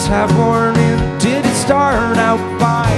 have worn in? Did it start out by